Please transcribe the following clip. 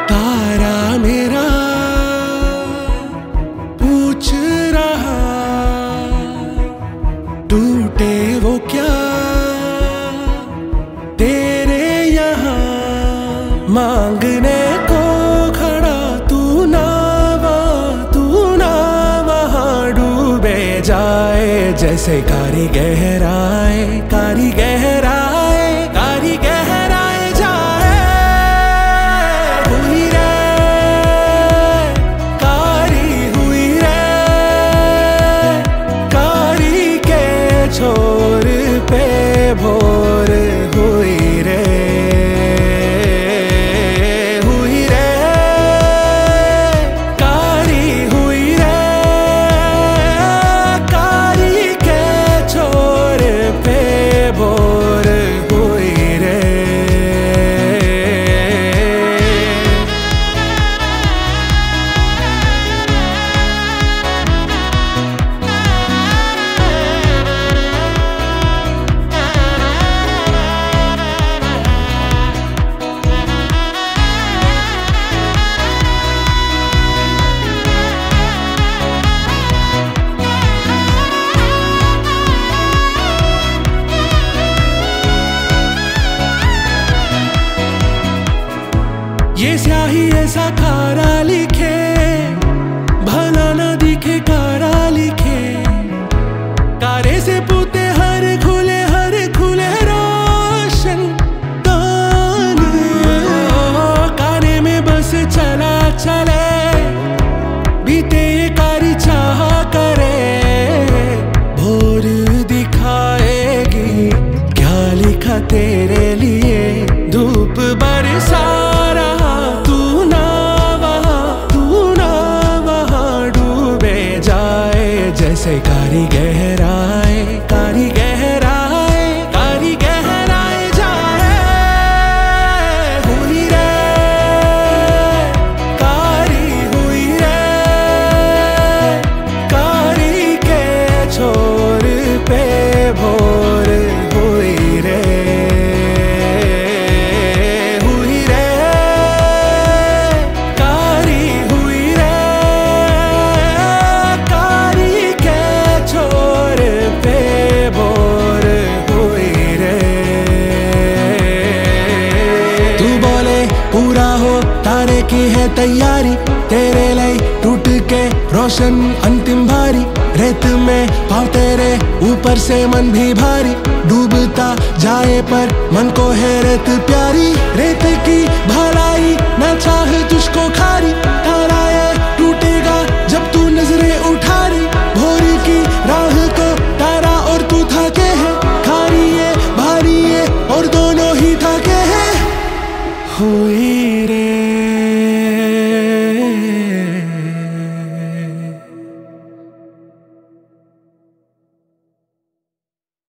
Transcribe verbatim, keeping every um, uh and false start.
तारा मेरा पूछ रहा, टूटे वो क्या तेरे यहाँ मांगने को खड़ा। तू ना वहाँ तू ना वहाँ डूबे जाए जैसे कारी गहराए कारी गहराए कारी गहराए जाए। हुई रे कारी हुई रे कारी के छोर पे भोर हुई रे हुई रे कारी हुई रे कारी के छोर पे भोर हुई रे। ये स्याही ऐसा खारा लिखे भला ना दिखे कारा लिखे। कारे से पूते हर खुले हर खुले रोशन कान। काने में बस चला चले बीते ये कारी चाह करे। भोर दिखाएगी क्या लिखा तेरे लिए धूप बरसा जैसे कारी गहराए कारी गहराए कारी गहराए जाए। हुई रे कारी हुई रे कारी के छोर पे भोर हुई रे हुई रे कारी हुई रे कारी छोर पे भोर हुई रे। तू बोले पूरा हो तारे की है तैयारी तेरे लिए टूट के रोशन अंतिम भारी। रेत में पाँव तेरे ऊपर से मन भी भारी डूबता जाए पर मन को है रेत प्यारी। रेत की भलाई न चाह तुझको खारी तारा ये टूटेगा जब तू नजरें उठारी। भोर की राह को तारा और तू थके है खारी ये भारी ये और दोनों ही थके हैं। हुई रे